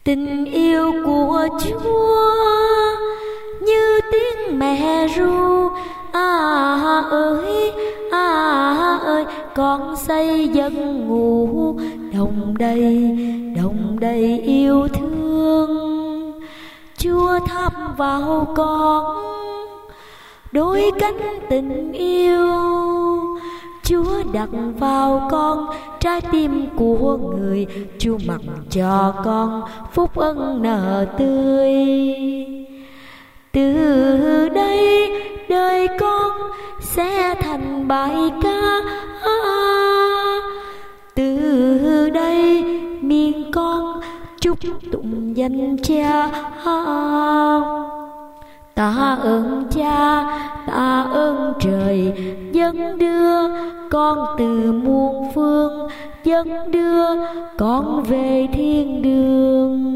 Tình yêu của Chúa như tiếng mẹ ru, ơi con say giấc ngủ, đồng đầy yêu thương. Chúa thắp vào con đôi cánh tình yêu, Chúa đặt vào con trái tim của người, Chúa mặc cho con phúc ân nở tươi. Từ đây đời con sẽ thành bài ca, từ đây miệng con chúc tụng danh Cha. Tạ ơn Cha, tạ ơn trời, dẫn đưa con từ muôn phương, dẫn đưa con về thiên đường.